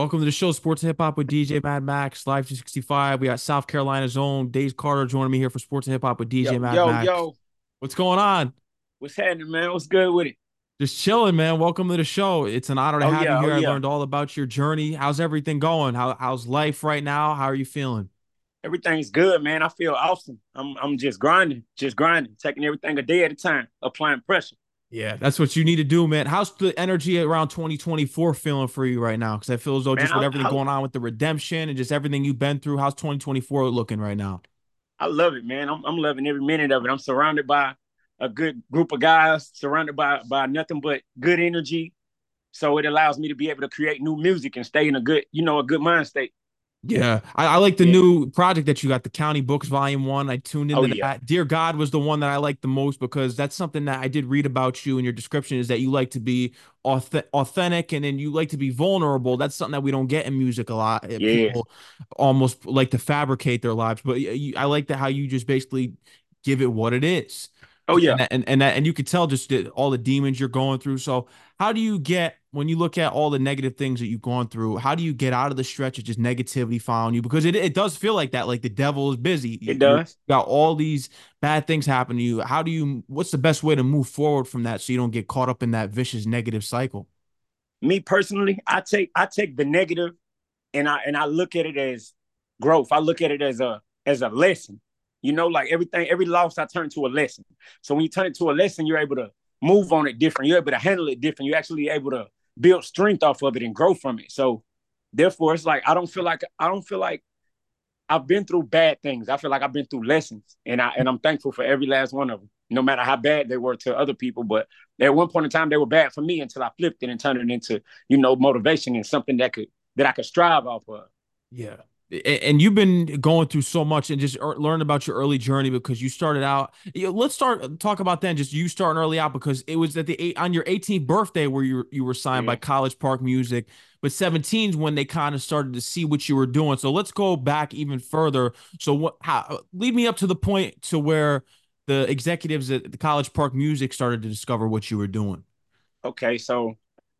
Welcome to the show, Sports Hip Hop with DJ Mad Max, Live 365. We got South Carolina's own Days Carter joining me here for Sports Hip Hop with Yo, DJ Mad yo, Max. yo, What's going on? what's happening, man? What's good with it? Just chilling, man. Welcome to the show. It's an honor to Oh have you yeah, oh here. I yeah. learned all about your journey. How's everything going? How's life right now? How are you feeling? Everything's good, man. I feel awesome. I'm just grinding, taking everything a day at a time, applying pressure. Yeah, that's what you need to do, man. How's the energy around 2024 feeling for you right now? Because I feel as though Man, just with everything going on with the redemption and just everything you've been through, how's 2024 looking right now? I love it, man. I'm loving every minute of it. I'm surrounded by a good group of guys, surrounded by nothing but good energy. So it allows me to be able to create new music and stay in a good mind state. Yeah, I like the Yeah. new project that you got, the County Books Volume 1. I tuned Oh into yeah. that. Dear God was the one that I liked the most because that's something that I did read about you in your description is that you like to be authentic and then you like to be vulnerable. That's something that we don't get in music a lot. Yeah. People almost like to fabricate their lives, but I like that how you just basically give it what it is. Oh yeah. And you could tell just all the demons you're going through. So how do you get when you look at all the negative things that you've gone through? How do you get out of the stretch of just negativity following you? Because it does feel like that, like the devil is busy. It You does. got all these bad things happen to you. How do you? What's the best way to move forward from that so you don't get caught up in that vicious negative cycle? Me personally, I take the negative and I look at it as growth. I look at it as a lesson. Like everything, every loss I turn to a lesson. So when you turn it to a lesson, you're able to move on it different. You're able to handle it different. You're actually able to build strength off of it and grow from it. So therefore, it's like I don't feel like I've been through bad things. I feel like I've been through lessons, and I'm thankful for every last one of them, no matter how bad they were to other people. But at one point in time, they were bad for me until I flipped it and turned it into motivation and something that I could strive off of. Yeah. And you've been going through so much and just learn about your early journey because you started out. Let's start talk about then just you starting early out because it was at on your 18th birthday where you were signed by Yeah. College Park Music, but 17 is when they kind of started to see what you were doing. So let's go back even further. So lead me up to the point to where the executives at the College Park Music started to discover what you were doing. Okay. So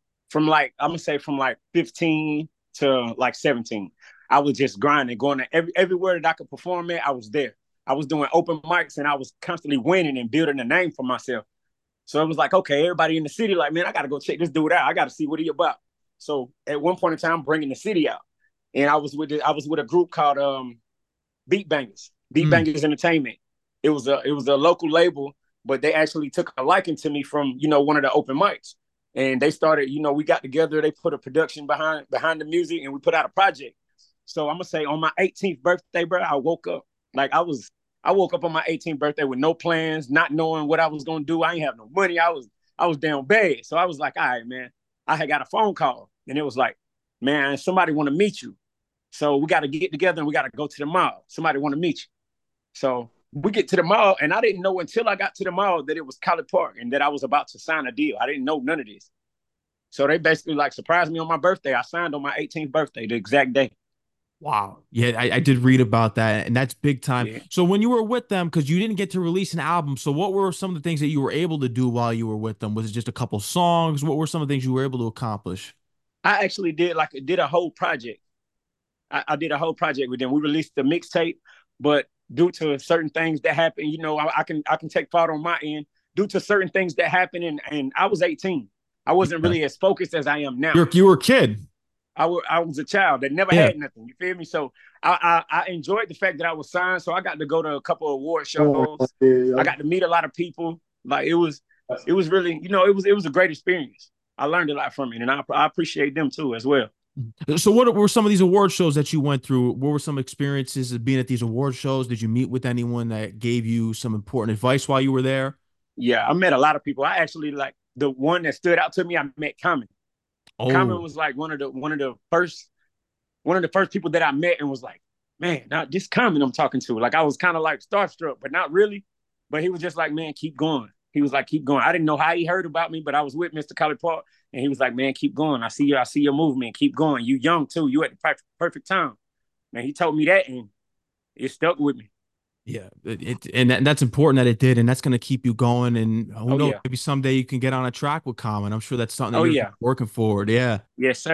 I'm gonna say from like 15 to like 17, I was just grinding, going to everywhere that I could perform at. I was there. I was doing open mics and I was constantly winning and building a name for myself. So it was like, okay, everybody in the city, like, man, I got to go check this dude out. I got to see what he about. So at one point in time, I'm bringing the city out, and I was with a group called Beat Bangers, Beat Mm. Bangers Entertainment. It was a local label, but they actually took a liking to me from one of the open mics, and they started. We got together. They put a production behind the music, and we put out a project. So I'm gonna say on my 18th birthday, bro, I woke up like I woke up on my 18th birthday with no plans, not knowing what I was gonna do. I ain't have no money. I was down bad. So I was like, all right, man. I had got a phone call, and it was like, man, somebody want to meet you. So we got to get together and we got to go to the mall. Somebody want to meet you. So we get to the mall, and I didn't know until I got to the mall that it was College Park and that I was about to sign a deal. I didn't know none of this. So they basically like surprised me on my birthday. I signed on my 18th birthday, the exact day. Wow. Yeah, I did read about that, and that's big time. Yeah. So when you were with them, because you didn't get to release an album, so what were some of the things that you were able to do while you were with them? Was it just a couple songs? What were some of the things you were able to accomplish? I actually did a whole project. I did a whole project with them. We released the mixtape, but due to certain things that happened, I can take part on my end. Due to certain things that happened, and I was 18. I wasn't Yeah. really as focused as I am now. You were a kid. I was a child that never Yeah. had nothing. You feel me? So I enjoyed the fact that I was signed. So I got to go to a couple of award shows. I got to meet a lot of people. Like it was really, it was a great experience. I learned a lot from it, and I appreciate them too as well. So what were some of these award shows that you went through? What were some experiences of being at these award shows? Did you meet with anyone that gave you some important advice while you were there? Yeah, I met a lot of people. I actually like the one that stood out to me. I met Common. Common Oh, was like one of the first people that I met and was like, man, now this Common I'm talking to. Like I was kind of like starstruck, but not really. But he was just like, man, keep going. He was like, keep going. I didn't know how he heard about me, but I was with Mr. College Park, and he was like, man, keep going. I see your movement. Keep going. You young too. You at the perfect time. Man, he told me that, and it stuck with me. yeah. And that's important that it did, and that's going to keep you going. And who Oh knows, yeah. maybe someday you can get on a track with Common. I'm sure that's something that Oh you're yeah. working forward. Yeah. Yes, sir.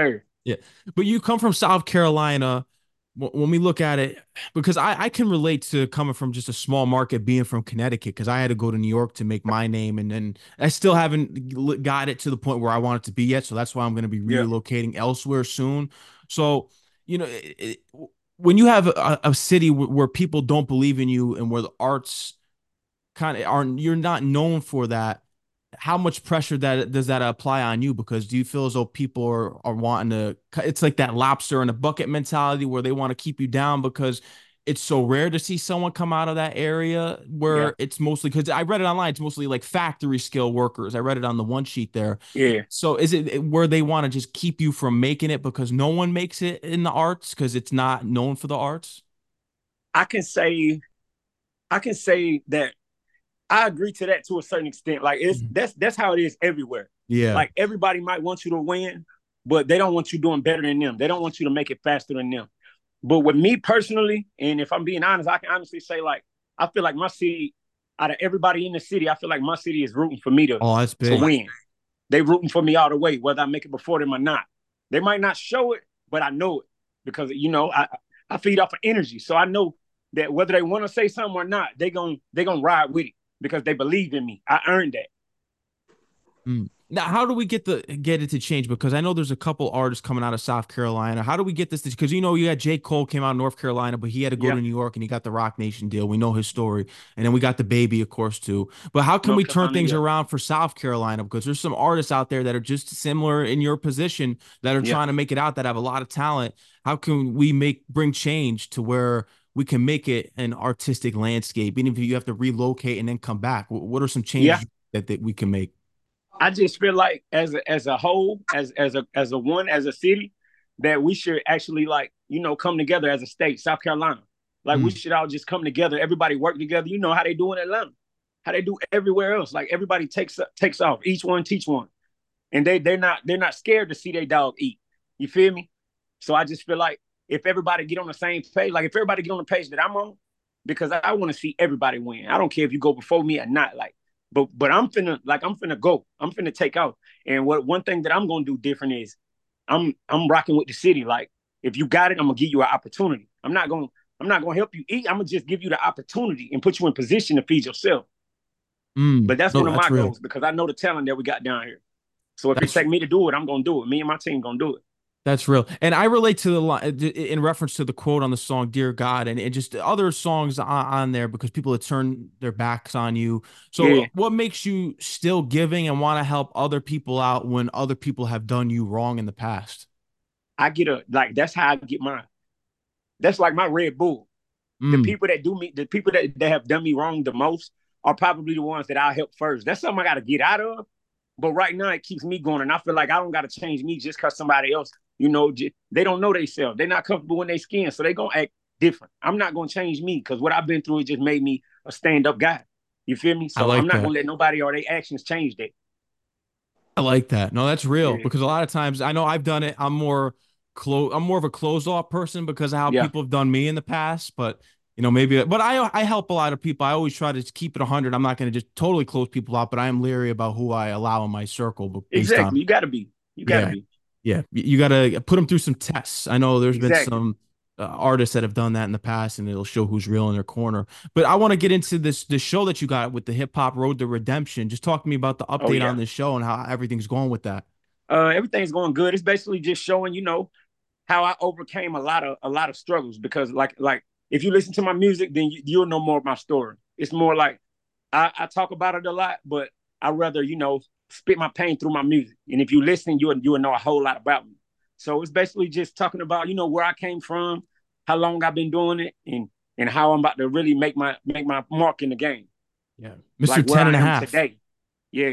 Yeah. But you come from South Carolina. When we look at it, because I can relate to coming from just a small market, being from Connecticut, because I had to go to New York to make my name, and then I still haven't got it to the point where I want it to be yet. So that's why I'm going to be Yeah, relocating elsewhere soon. So, you know, when you have a city where people don't believe in you and where the arts kind of aren't, you're not known for that, how much pressure that does that apply on you? Because do you feel as though people are wanting to, it's like that lobster in a bucket mentality where they want to keep you down because it's so rare to see someone come out of that area yeah, where it's mostly, because I read it online, it's mostly like factory skill workers. I read it on the one sheet there. yeah. So is it where they want to just keep you from making it because no one makes it in the arts because it's not known for the arts? I can say I can say that I agree to that to a certain extent. Like it's Mhm. that's how it is everywhere. Yeah. Like everybody might want you to win, but they don't want you doing better than them. They don't want you to make it faster than them. But with me personally, and if I'm being honest, I can honestly say like I feel like my city, out of everybody in the city, I feel like my city is rooting for me Oh, that's to big. win. They rooting for me all the way, whether I make it before them or not. They might not show it, but I know it because I feed off of energy, so I know that whether they want to say something or not, they gonna ride with it because they believe in me. I earned that. Mm. Now, how do we get it to change? Because I know there's a couple artists coming out of South Carolina. How do we get this? Because you got J. Cole came out of North Carolina, but he had to go Yeah, to New York and he got the Rock Nation deal. We know his story, and then we got the Baby, of course, too. But how can we North turn Carolina. things Yeah, around for South Carolina? Because there's some artists out there that are just similar in your position that are yeah. trying to make it out that have a lot of talent. How can we bring change to where we can make it an artistic landscape, even if you have to relocate and then come back? What are some Yeah. changes that we can make? I just feel like as a whole, as a one, as a city, that we should actually like, come together as a state, South Carolina. Like we Mm. should all just come together, everybody work together. You know how they do in Atlanta, how they do everywhere else. Like everybody takes off, each one teach one. And they're not scared to see their dog eat. You feel me? So I just feel like if everybody get on the same page, like if everybody get on the page that I'm on, because I want to see everybody win. I don't care if you go before me or not. Like, but I'm finna go. I'm finna take off. And what one thing that I'm gonna do different is I'm rocking with the city. Like, if you got it, I'm gonna give you an opportunity. I'm not gonna help you eat. I'm gonna just give you the opportunity and put you in position to feed yourself. Mm. But that's No, one of that's my real. goals because I know the talent that we got down here. So if it That's take me to do it, I'm gonna do it. Me and my team gonna do it. that's real. And I relate to the line in reference to the quote on the song "Dear God" and just other songs on there because people have turned their backs on you. So, Yeah, what makes you still giving and want to help other people out when other people have done you wrong in the past? I get a like. That's how I get mine. That's like my Red Bull. Mm. The people that have done me wrong the most are probably the ones that I help first. That's something I got to get out of. But right now, it keeps me going, and I feel like I don't got to change me just because somebody else, they don't know themselves. They're not comfortable in their skin, so they gonna act different. I'm not gonna change me because what I've been through it just made me a stand up guy. You feel me? I So I'm like not that. gonna let nobody or their actions change that. I like that. No, that's real Yeah, because a lot of times I know I've done it. I'm more of a closed off person because of how yeah, people have done me in the past, but maybe but I help a lot of people. I always try to keep it 100. I'm not going to just totally close people out, but I am leery about who I allow in my circle based exactly. on You gotta be. You gotta yeah. be. Yeah, you got to put them through some tests. I know there's been Exactly. some artists that have done that in the past, and it'll show who's real in their corner. But I want to get into this show that you got with the Hip Hop Road to Redemption. Just talk to me about the Oh update on yeah. this show and how everything's going with that. Everything's going good. It's basically just showing, how I overcame a lot of struggles because like if you listen to my music, then you'll know more of my story. It's more like I talk about it a lot, but I rather spit my pain through my music. And if you listen, you'll know a whole lot about me. So it's basically just talking about where I came from, how long I've been doing it, and how I'm about to really make my mark in the game, Yeah. Mr. like where 10 and I a am half. today. Yeah,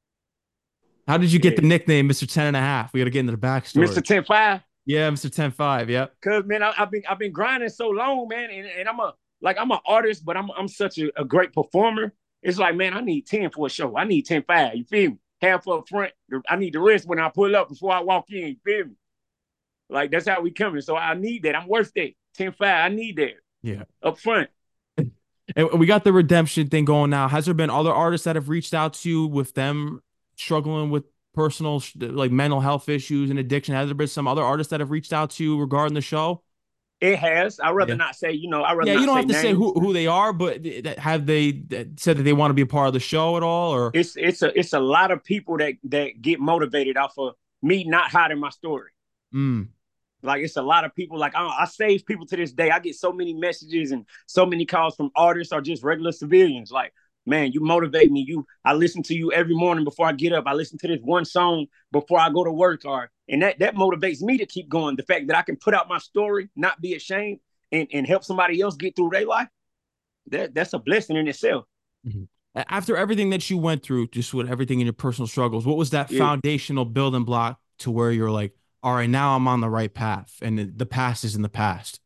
How did you get the yeah. nickname Mr. 10 and a half? We got to get into the Mr. backstory. 10-5. Yeah, Mr. 10-5. Yep. Cause man, I've been grinding so long, man, and I'm an artist, but I'm such a great performer. It's like, man, I need 10 for a show. I need 10-5. You feel me? Half up front. I need the rest when I pull up before I walk in. You feel me? Like that's how we coming. So I need that. I'm worth that. 10-5. I need that Yeah. up front. And we got the redemption thing going now. Has there been other artists that have reached out to you with them struggling with personal like mental health issues and addiction? Has there been some other artists that have reached out to you regarding the show? It has. I'd rather Yeah. not say, I'd rather Yeah, you not don't say have to say names. who they are, but have they said that they want to be a part of the show at all? Or It's a lot of people that get motivated off of me not hiding my story. mm, Like it's a lot of people. Like I save people to this day. I get so many messages and so many calls from artists or just regular civilians. Like, man, you motivate me. I listen to you every morning before I get up. I listen to this one song before I go to work. And that motivates me to keep going. The fact that I can put out my story, not be ashamed, and help somebody else get through their life. That's a blessing in itself. mhm. After everything that you went through, just with everything in your personal struggles, what was that Yeah. foundational building block to where you're like, all right, now I'm on the right path and the past is in the past?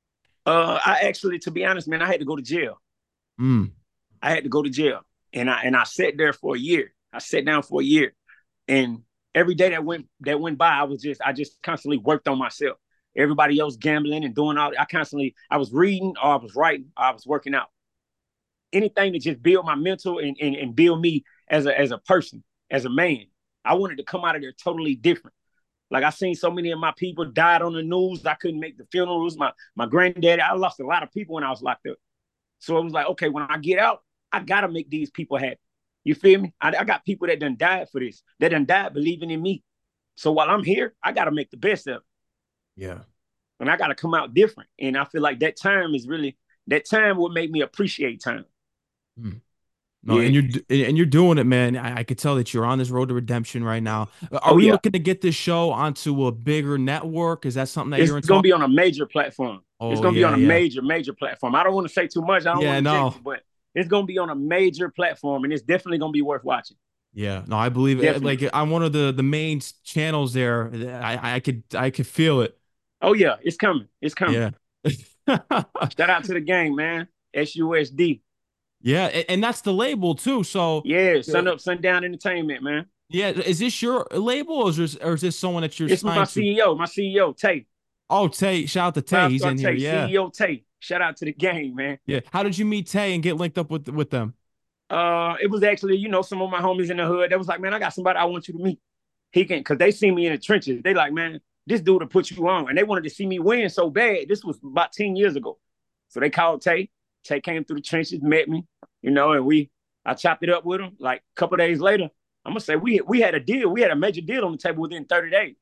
I actually, to be honest, man, I had to go to jail. Mm, I had to go to jail, and I sat there for a year. I sat down for a year, and every day that went by, I just constantly worked on myself. Everybody else gambling and doing all. I was reading, or I was writing, or I was working out. Anything to just build my mental and build me as a person, as a man. I wanted to come out of there totally different. Like I seen so many of my people died on the news. I couldn't make the funerals. My granddaddy, I lost a lot of people when I was locked up. So it was like, okay, when I get out, I gotta make these people happy. You feel me? I got people that done died for this, that done died believing in me. So while I'm here, I gotta make the best of it. yeah. And I gotta come out different. And I feel like that time would make me appreciate time. Mm. No, Yeah. and you're doing it, man. I could tell that you're on this road to redemption right now. Are Oh we yeah. looking to get this show onto a bigger network? Is that something that It's you're in gonna talk? be on a major platform. It's Oh gonna be on yeah, a yeah, major platform. I don't want to say too much. I don't want yeah. to jinx No, it, but it's gonna be on a major platform, and it's definitely gonna be worth watching. yeah, no. I believe it. Like Definitely. on one of the main channels there, I could feel it. Oh yeah, it's coming. It's coming. Yeah. Shout out to the gang, man. SUSD. Yeah, and that's the label too. So, Yeah, uh, sun up, sundown entertainment, man. yeah, is this your label or is this someone that you're It's my signed to? CEO, my CEO, Tay. Oh, Tay, shout out to Tay. Five He's star in here. Tay, Yeah, CEO Tay. Shout out to the gang, man. yeah. How did you meet Tay and get linked up with them? It was actually, some of my homies in the hood that was like, man, I got somebody I want you to meet. He can, cause they see me in the trenches. They like, man, this dude will put you on. And they wanted to see me win so bad. This was about 10 years ago. So they called Tay. Tay came through the trenches, met me, and I chopped it up with him. Like a couple of days later, I'm gonna say we had a deal. We had a major deal on the table within 30 days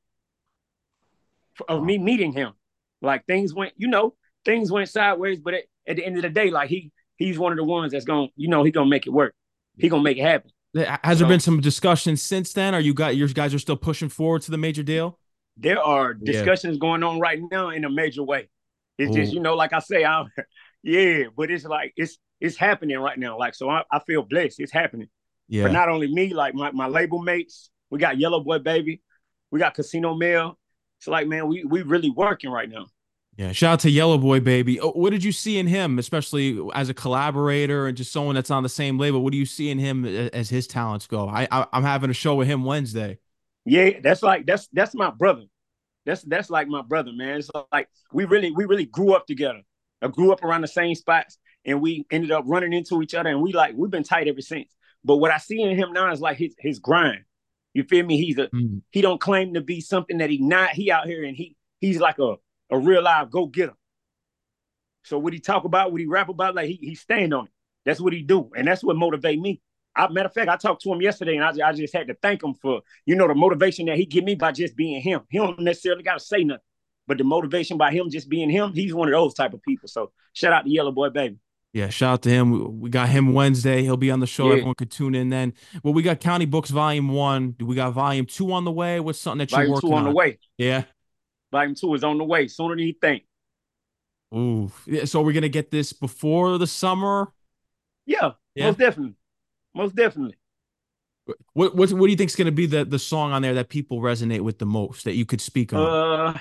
of Wow. me meeting him. Like things went sideways, but at the end of the day, like he's one of the ones that's he gonna make it work. He gonna make it happen. Has there been So some discussion since then? Are your guys are still pushing forward to the major deal? there are Yeah. discussions going on right now in a major way. It's just, Oh, like I say, yeah, but it's like it's happening right now. Like so I feel blessed. It's happening. For yeah. not only me, like my label mates, we got Yellow Boy Baby, we got Casino Mail. It's like, man, we really working right now. Yeah, shout out to Yellow Boy Baby. Oh, what did you see in him, especially as a collaborator and just someone that's on the same label? What do you see in him as his talents go? I'm having a show with him Wednesday. Yeah, that's my brother. That's like my brother, man. It's like we really grew up together. I grew up around the same spots, and we ended up running into each other, and we've been tight ever since. But what I see in him now is like his grind. You feel me? Mm. He don't claim to be something that he not. He out here and he's like a real live go getter. So what he talk about, what he rap about, like he stand on it. That's what he do, and that's what motivate me. Matter of fact, I talked to him yesterday, and I just had to thank him for the motivation that he give me by just being him. He don't necessarily got to say nothing, but the motivation by him just being him, he's one of those type of people. So shout out to Yellow Boy Baby. Yeah, shout out to him. We got him Wednesday. He'll be on the show. Yeah, Everyone could tune in then. Well, we got County Books Volume 1. Do we got Volume 2 on the way? What's something that you're volume two working on the on? way. Yeah. Volume two is on the way sooner than you think. Ooh. Yeah, so we're gonna get this before the summer. Yeah, Yeah. most definitely, most definitely. What do you think is gonna be the song on there that people resonate with the most that you could speak on? Uh,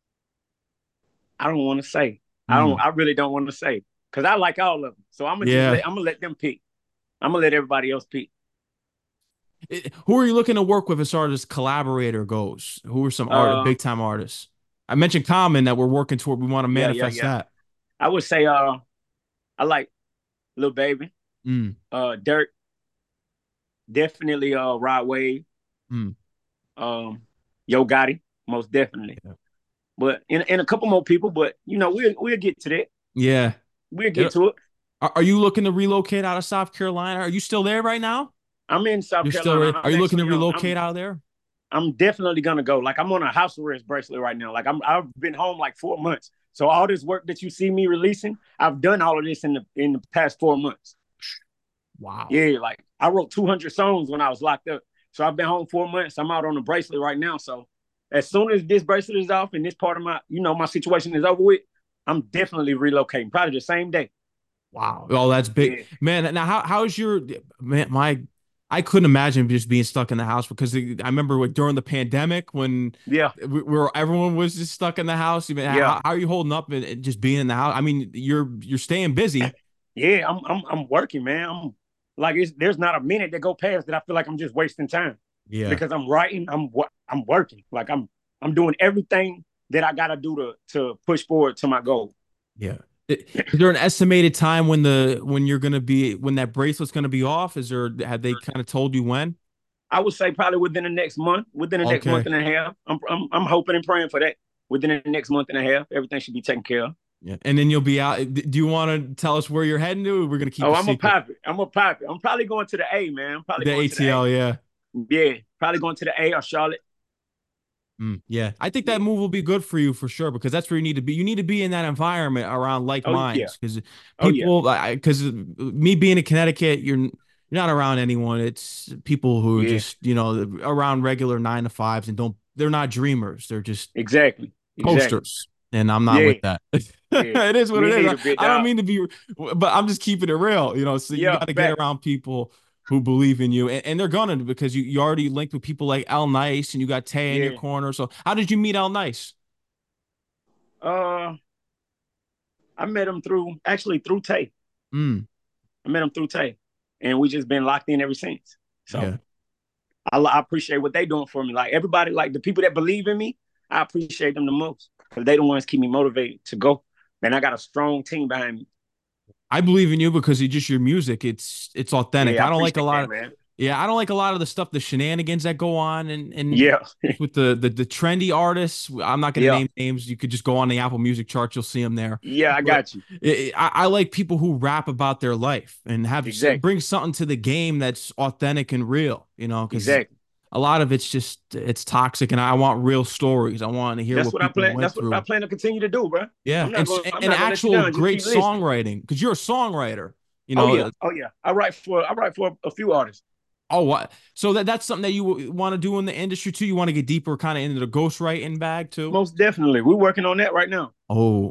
I don't want to say. Mm. I really don't want to say because I like all of them. So Yeah. I'm gonna let them pick. I'm gonna let everybody else pick. Who are you looking to work with as far as collaborator goes? Who are some Uh, big time artists? I mentioned Common that we're working toward. We want to yeah, yeah, manifest yeah. that. I would say I like Lil Baby, Mm, Dirt, definitely Rod Wave, mm. um, Yo Gotti, most definitely. Yeah. But and a couple more people, but we'll get to that. Yeah. We'll It- get to it. are you looking to relocate out of South Carolina? Are you still there right now? I'm in South You're still. Carolina. Are I'm you looking to actually relocate out of there? I'm definitely gonna go. Like I'm on a house arrest bracelet right now. Like I've been home like 4 months. So all this work that you see me releasing, I've done all of this in the past 4 months. Wow. Yeah, like I wrote 200 songs when I was locked up. So I've been home 4 months. I'm out on the bracelet right now. So as soon as this bracelet is off and this part of my, my situation is over with, I'm definitely relocating. Probably the same day. Wow. Oh, that's big, Yeah, man. Now, how's your man? I couldn't imagine just being stuck in the house because I remember during the pandemic when yeah, everyone was just stuck in the house. Even yeah, how are you holding up and just being in the house? I mean, you're staying busy. yeah. I'm working, man. I'm like there's not a minute that go past that I feel like I'm just wasting time Yeah. because I'm writing. I'm working. Like I'm doing everything that I gotta do to push forward to my goal. Yeah. Is there an estimated time when you're gonna be when that bracelet's gonna be off? Is there have they kind of told you when? I would say probably within the next month, within the next month Okay. and a half. I'm hoping and praying for that. Within the next month and a half, everything should be taken care of. Yeah. And then you'll be out. Do you want to tell us where you're heading to? We're gonna keep Oh, a I'm a secret. pop it. I'm a pop it. I'm probably going to the A, man. I'm probably The going to the A. ATL, yeah. Yeah, probably going to the A or Charlotte. Yeah, I think that Yeah. move will be good for you for sure because that's where you need to be. You need to be in that environment around like Oh yeah. minds because Oh yeah. because me being in Connecticut, you're not around anyone. It's people who are Yeah. just around regular 9 to 5s and don't. They're not dreamers. They're just Exactly. Exactly. posters, and I'm not Yeah. with that. Yeah. It is what Me it is. neither, big I don't dog. mean to be, but I'm just keeping it real. So you Yeah. got to get Back. around people who believe in you, and they're gonna because you already linked with people like Al Nice, and you got Tay in your Yeah. corner. So how did you meet Al Nice? Uh, I met him through Tay. Mm, I met him through Tay, and we just been locked in ever since. So yeah. I appreciate what they doing for me. Like everybody, like the people that believe in me, I appreciate them the most because they the ones keep me motivated to go. And I got a strong team behind me. I believe in you because you just your music. It's authentic. Yeah, I I don't like a appreciate lot that, of man. yeah, I don't like a lot of the stuff, the shenanigans that go on and Yeah, with the trendy artists. I'm not going to yeah, name names. You could just go on the Apple Music chart, you'll see them there. yeah. I But got you. I like people who rap about their life and Exactly, bring something to the game that's authentic and real, because exactly. a lot of it's toxic and I want real stories. I want to hear That's what what I people plan. went That's what I through. plan to continue to do, bro. Yeah, I'm and not gonna let you actual down. Just great keep listening. songwriting because you're a songwriter. You Oh yeah, know, oh yeah. I write for a few artists. oh what? So that's something that you want to do in the industry too. You want to get deeper, kind of into the ghostwriting bag too. Most definitely, we're working on that right now. Oh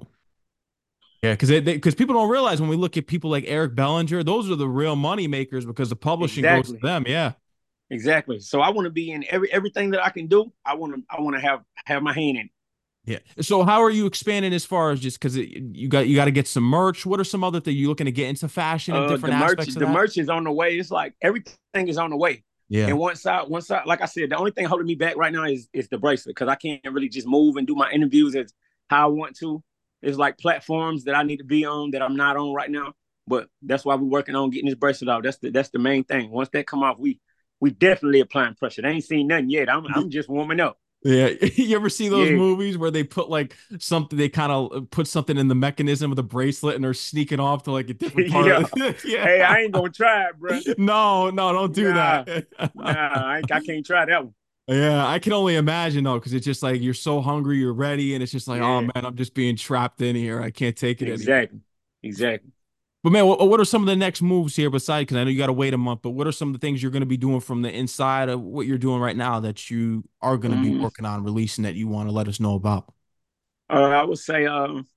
yeah, because people don't realize when we look at people like Eric Bellinger, those are the real money makers because the publishing goes to Exactly, them. Yeah. exactly. So I want to be in everything that I can do. I want to have my hand in. Yeah. So how are you expanding as far as just because you got to get some merch? What are some other things you looking to get into fashion and The different merch, aspects of the that? merch is on the way. It's like everything is on the way. Yeah. And once I, like I said, the only thing holding me back right now is the bracelet because I can't really just move and do my interviews as how I want to. It's like platforms that I need to be on that I'm not on right now. But that's why we're working on getting this bracelet off. That's the main thing. Once that come off, we definitely applying pressure. They ain't seen nothing yet. I'm just warming up. Yeah. You ever see those Yeah. movies where they put like something, they kind of put something in the mechanism of the bracelet and they're sneaking off to like a different part Yeah. of it? Yeah. Hey, I ain't gonna try it, bro. No, no, don't do that. Nah, nah, I can't try that one. Yeah, I can only imagine though, because it's just like you're so hungry, you're ready, and it's just like, oh Yeah, man, I'm just being trapped in here. I can't take it anymore. exactly, exactly. But man, what are some of the next moves here besides? Because I know you got to wait a month, but what are some of the things you're going to be doing from the inside of what you're doing right now that you are going to be Mm, working on releasing that you want to let us know about? I would say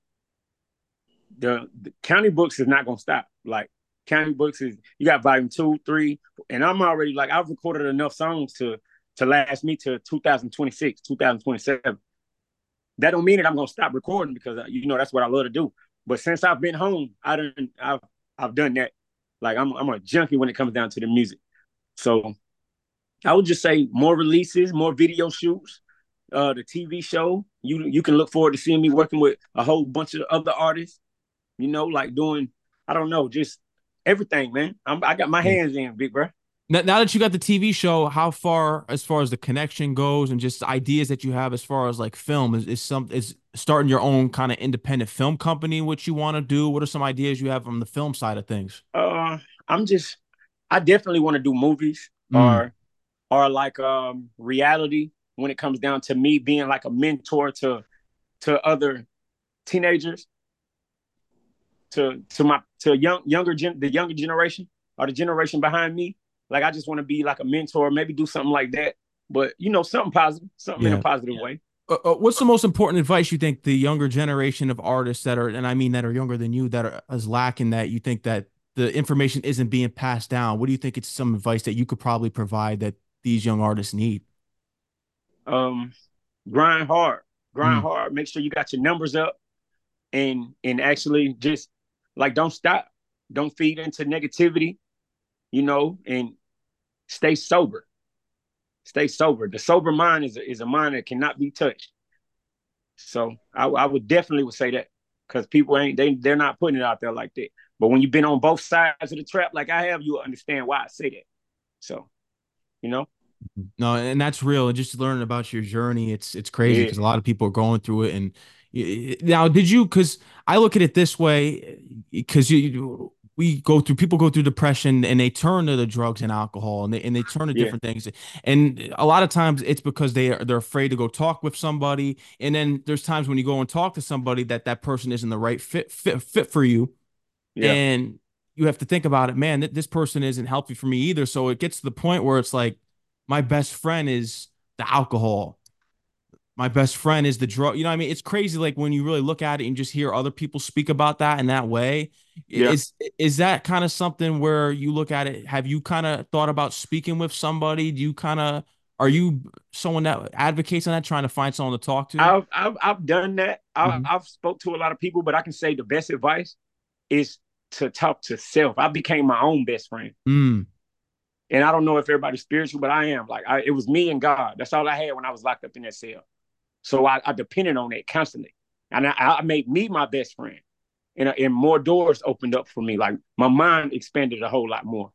the county books is not gonna stop. Like county books is you got volume 2, 3, and I'm already like I've recorded enough songs to last me to 2026, 2027. That don't mean that I'm gonna stop recording because that's what I love to do. But since I've been home, I've done that. Like I'm a junkie when it comes down to the music. So I would just say more releases, more video shoots, the TV show. You can look forward to seeing me working with a whole bunch of other artists. Like doing I don't know, just everything, man. I got my Yeah. hands in, big bro. Now that you got the TV show, how far as far as the connection goes and just ideas that you have as far as like film is starting your own kind of independent film company what you want to do? What are some ideas you have from the film side of things? Uh, I'm just I definitely want to do movies Mm, or like reality when it comes down to me being like a mentor to other teenagers, to my to the younger generation or the generation behind me. Like I just want to be like a mentor, maybe do something like that. But something positive, something in a yeah. positive way. What's the most important advice you think the younger generation of artists that are, and I mean that are younger than you, that are is lacking that you think that the information isn't being passed down? What do you think it's some advice that you could probably provide that these young artists need? Um, grind hard, grind Mm, hard. Make sure you got your numbers up, and actually just like don't stop, don't feed into negativity, and stay sober. Stay sober. The sober mind is a mind that cannot be touched. So I would definitely would say that because people they're not putting it out there like that. But when you've been on both sides of the trap like I have, you'll understand why I say that. So you know, no, and that's real. And just learning about your journey, it's crazy yeah, because a lot of people are going through it. And now, did you? Because I look at it this way, because we go through people go through depression and they turn to the drugs and alcohol and they turn to yeah, different things. And a lot of times it's because they're afraid to go talk with somebody. And then there's times when you go and talk to somebody that person isn't the right fit for you, yeah. and you have to think about it, man, this person isn't healthy for me either. So it gets to the point where it's like my best friend is the alcohol. My best friend is the drug. You know what I mean? It's crazy like when you really look at it and just hear other people speak about that in that way. Yeah. Is that kind of something where you look at it? Have you kind of thought about speaking with somebody? Do you kind of are you someone that advocates on that, trying to find someone to talk to? I've done that. Hmm. I've spoke to a lot of people, but I can say the best advice is to talk to self. I became my own best friend. Mm. And I don't know if everybody's spiritual, but I am. It was me and God. That's all I had when I was locked up in that cell. So I depended on it constantly, and I made me my best friend, and more doors opened up for me. Like my mind expanded a whole lot more.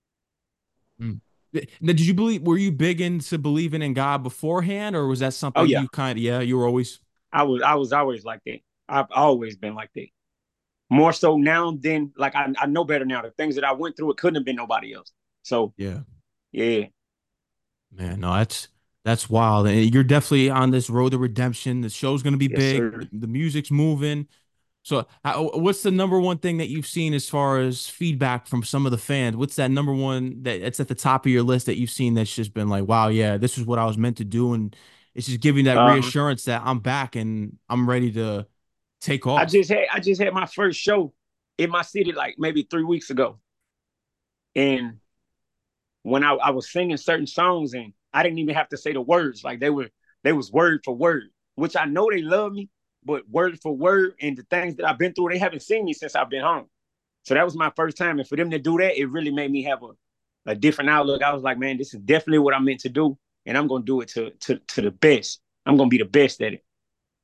Mm. Now, did you believe, were you big into believing in God beforehand, or was that Oh something yeah, you kind of, yeah, you were always, I was always like that. I've always been like that. More so now than like I know better now. The things that I went through, it couldn't have been nobody else. So yeah, yeah, man, no, that's wild. And you're definitely on this road to redemption. The show's going to be yes big. sir. The music's moving. So, what's the number one thing that you've seen as far as feedback from some of the fans? What's that number one that's at the top of your list that you've seen that's just been like, wow, yeah, this is what I was meant to do, and it's just giving that Uh, reassurance that I'm back and I'm ready to take I off. just had I just had my first show in my city like maybe 3 weeks ago, and when I was singing certain songs and I didn't even have to say the words. Like they was word for word, which I know they love me, but word for word and the things that I've been through, they haven't seen me since I've been home. So that was my first time. And for them to do that, it really made me have a different outlook. I was like, man, this is definitely what I'm meant to do. And I'm gonna do it to the best. I'm gonna be the best at it.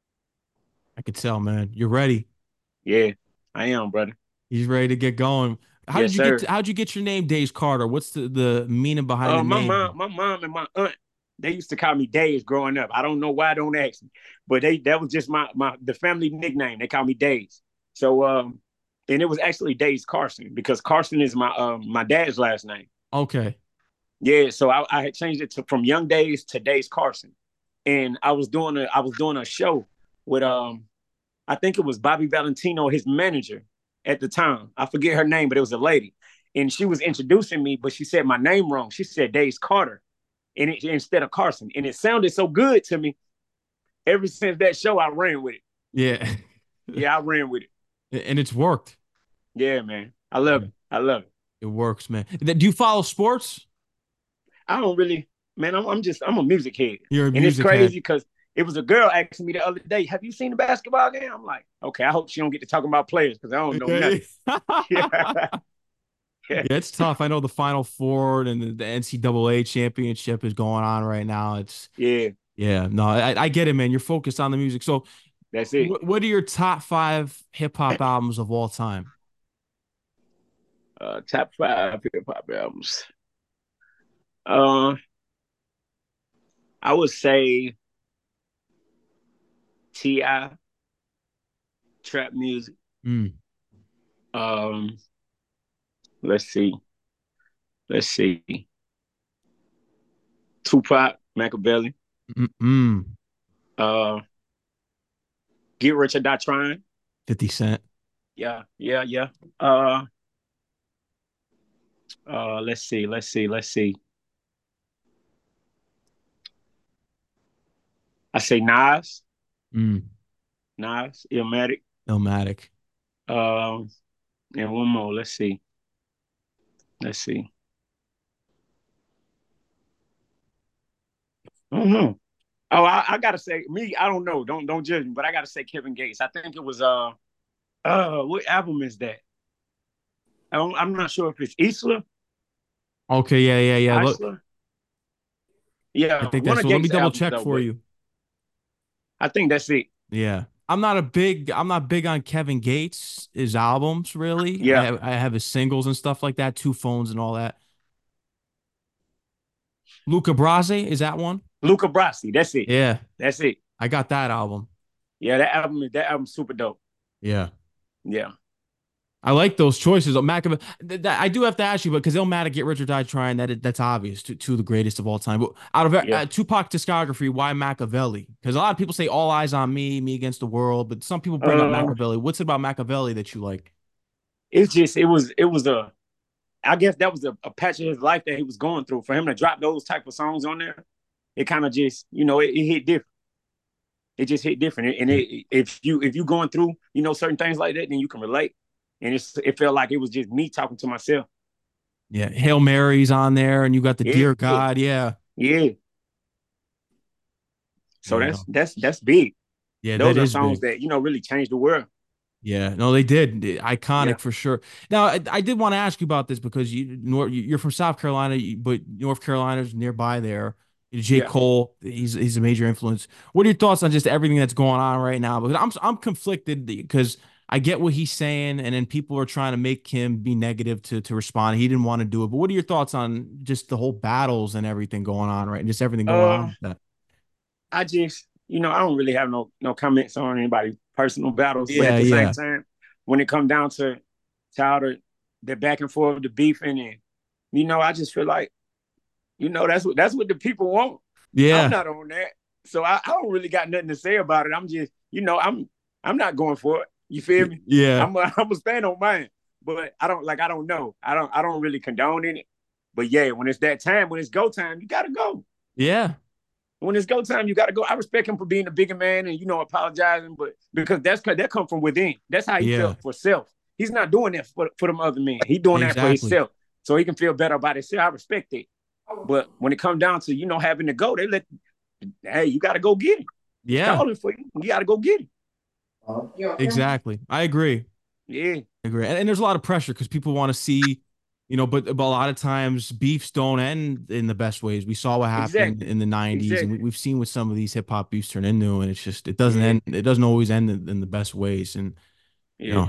I can tell, man, you're ready. Yeah, I am, brother. He's ready to get going. Yes, sir. How'd you get your name, Days Carter? What's the meaning behind the My name? mom and my aunt, they used to call me Days growing up. I don't know why, don't ask me, but that was just the family nickname. They call me Days. So and it was actually Days Carson because Carson is my dad's last name. Okay. Yeah, so I had changed it from Young Days to Days Carson, and I was doing a show with I think it was Bobby Valentino, his manager at the time. I forget her name, but it was a lady. And she was introducing me, but she said my name wrong. She said Days Carter instead of Carson. And it sounded so good to me. Ever since that show, I ran with it. Yeah. Yeah, I ran with it. And it's worked. Yeah, man. I love Yeah, it. I love it. it works, man. Do you follow sports? I don't really, man, I'm a music head. You're a And it's music head. crazy because it was a girl asking me the other day, have you seen the basketball game? I'm like, okay, I hope she don't get to talking about players because I don't know Yeah. nothing. Yeah. Yeah, it's tough. I know the Final Four and the NCAA championship is going on right now. It's Yeah, yeah, no, I get it, man. You're focused on the music. So, that's it. what are your top five hip hop albums of all time? Top five hip hop albums. Uh, I would say Ti trap music. Mm. Um, let's see, let's see. Tupac, Machiavelli. Mm-mm. Uh, Get Rich or Die Trying. 50 Cent. Yeah, yeah, yeah. Uh, let's see. I say Nas, Mm. Illmatic. Illmatic. Um, and one more. Let's see. Let's see. I don't know. Oh, I gotta say me. I don't know. Don't judge me, but I gotta say Kevin Gates. I think it was what album is that? I'm not sure if it's Okay, yeah, yeah, yeah. Look, Isla. I Yeah, think one that's of so. Let me Gates' double albums check though, for but you. I think that's it. Yeah. I'm not big on Kevin Gates, his albums, really. Yeah, I have his singles and stuff like that, Two Phones and all that. Luca Brasi, is that one? Luca Brasi. That's it. Yeah, That's it. I got that album. Yeah, that album's super dope. Yeah. Yeah, I like those choices. I do have to ask you, but because Illmatic, Get Rich or Die Trying, that's obvious. Two of the greatest of all time. But out of yeah. Tupac discography, why Machiavelli? Because a lot of people say All Eyes on Me, Me Against the World, but some people bring up Uh, Machiavelli. What's it about Machiavelli that you like? it's just it was a I guess that was a patch of his life that he was going through. For him to drop those type of songs on there, it kind of just it hit different. It just hit different. And if you going through certain things like that, then you can relate. And it felt like it was just me talking to myself. Yeah, Hail Mary's on there, and you got the Yeah, Dear God. Yeah, yeah. So yeah, that's no, that's that's big. yeah, that Those are is songs big. that really changed the world. Yeah, no, they did. Yeah, Iconic for sure. Now, I did want to ask you about this because you're from South Carolina, but North Carolina's nearby there. J. yeah. Cole, he's a major influence. What are your thoughts on just everything that's going on right now? Because I'm conflicted because I get what he's saying, and then people are trying to make him be negative to respond. He didn't want to do it, but what are your thoughts on just the whole battles and everything going on, right? And just everything going on Uh, with that. I just I don't really have no comments on anybody's personal battles, but at Yeah, the same yeah, time, when it comes down to all the back and forth, the beefing, and I just feel like that's what the people want. I'm yeah, not on that, so I don't really got nothing to say about it. I'm just I'm not going for it. You feel me? yeah, I'm gonna stand on mine, but I don't know. I don't really condone in it. But yeah, when it's that time, when it's go time, you gotta go. yeah, When it's go time, you got to go. I respect him for being a bigger man and apologizing, but because that come from within. That's how he yeah, felt for self. He's not doing that for them other men. He's doing that for exactly. himself, so he can feel better about himself. I respect it. But when it comes down to having to go, hey, you got to go get him. He's Yeah, calling for you. You got to go get him. exactly. I agree. Yeah, I agree. And there's a lot of pressure because people want to see, but a lot of times beefs don't end in the best ways. We saw what happened exactly, in the 90s, and exactly. we've seen what some of these hip hop beefs turn into, and it doesn't Yeah, end, it doesn't always end in the best ways. And, yeah,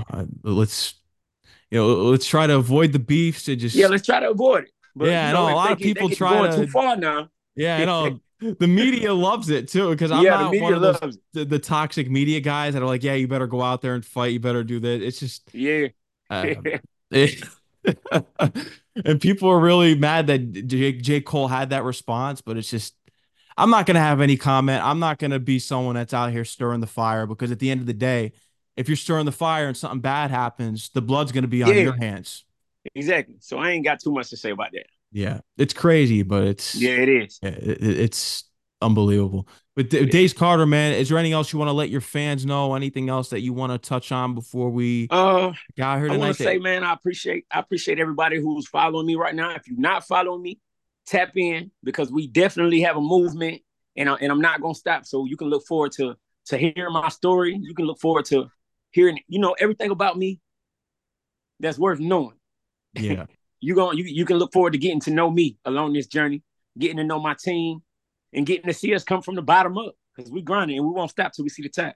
let's try to avoid the beefs and yeah. just, Let's try to avoid it. But yeah, I know a if lot they of get people try going too to, far now, yeah, I yeah, know the media loves it too, because I'm the not one media of those, loves it. the toxic media guys that are like, yeah, you better go out there and fight. You better do that. It's just, Yeah. Uh, it- and people are really mad that J. Cole had that response, but it's just, I'm not going to have any comment. I'm not going to be someone that's out here stirring the fire because at the end of the day, if you're stirring the fire and something bad happens, the blood's going to be on Yeah, your hands. exactly. So I ain't got too much to say about that. Yeah, it's crazy, but Yeah, it is. it's unbelievable. But Yeah. Days Carter, man, is there anything else you want to let your fans know? Anything else that you want to touch on before we Uh, get out here I want tonight? to say, man, I appreciate everybody who's following me right now. If you're not following me, tap in because we definitely have a movement, and I'm not gonna stop. So you can look forward to hearing my story. You can look forward to hearing everything about me that's worth knowing. Yeah. You can look forward to getting to know me along this journey, getting to know my team, and getting to see us come from the bottom up because we grinding and we won't stop till we see the top.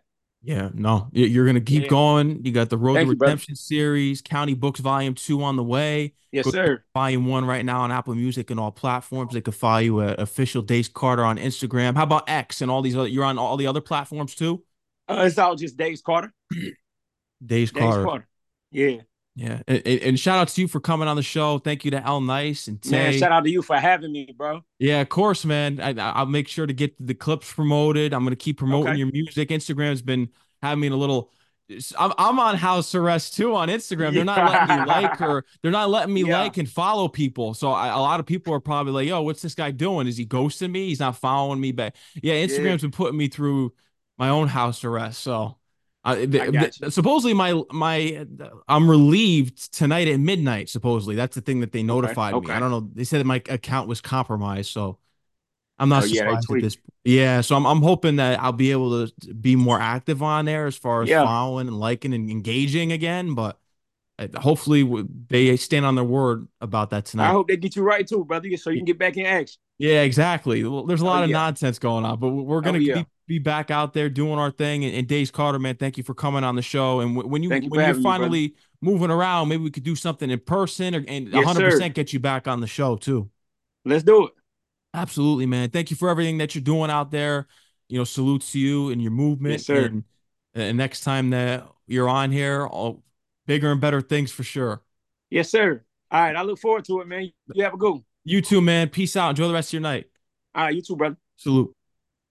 Yeah, no, you're gonna keep Yeah. going. You got the Road to Thank you, brother. Redemption series, County Books Volume 2 on the way. Yes, Go check sir. Volume 1 right now on Apple Music and all platforms. They could follow you at official Days Carter on Instagram. How about X and all these other? You're on all the other platforms too. It's all just Days Carter. Days Days Carter. Carter. Yeah. Yeah, and shout out to you for coming on the show. Thank you to L Nice and Man, Tay. shout out to you for having me, bro. Yeah, of course, man. I'll make sure to get the clips promoted. I'm gonna keep promoting Okay. your music. Instagram's been having me in a little. I'm on house arrest too on Instagram. They're not letting me like Yeah. or they're not letting me Yeah. like and follow people. So a lot of people are probably like, "Yo, what's this guy doing? Is he ghosting me? He's not following me back." Yeah, Yeah. Instagram's been putting me through my own house arrest. So, I got you. supposedly my I'm relieved tonight at midnight. Supposedly that's the thing that they Okay. notified me. I Okay. don't know. They said my account was compromised, so I'm Oh not yeah, they surprised at tweak. this. Yeah, so I'm hoping that I'll be able to be more active on there as far as Yeah. following and liking and engaging again. But hopefully they stand on their word about that I tonight. hope they get you right too, brother, so you can get back in action. Yeah, exactly. Well, there's a Oh lot of yeah. nonsense going on, but we're Oh gonna yeah. be back out there doing our thing. And Days Carter, man, thank you for coming on the show. And Thank you for when you're having me, brother. finally moving around, maybe we could do something in person and Yes, sir. 100% get you back on the show too. Let's do it. Absolutely, man. Thank you for everything that you're doing out there. Salutes to you and your Yes, movement. sir. And next time that you're on here, all bigger and better things for sure. Yes, sir. All right. I look forward to it, man. You have a good one. You too, man. Peace out. Enjoy the rest of your night. All right, you too, brother. Salute.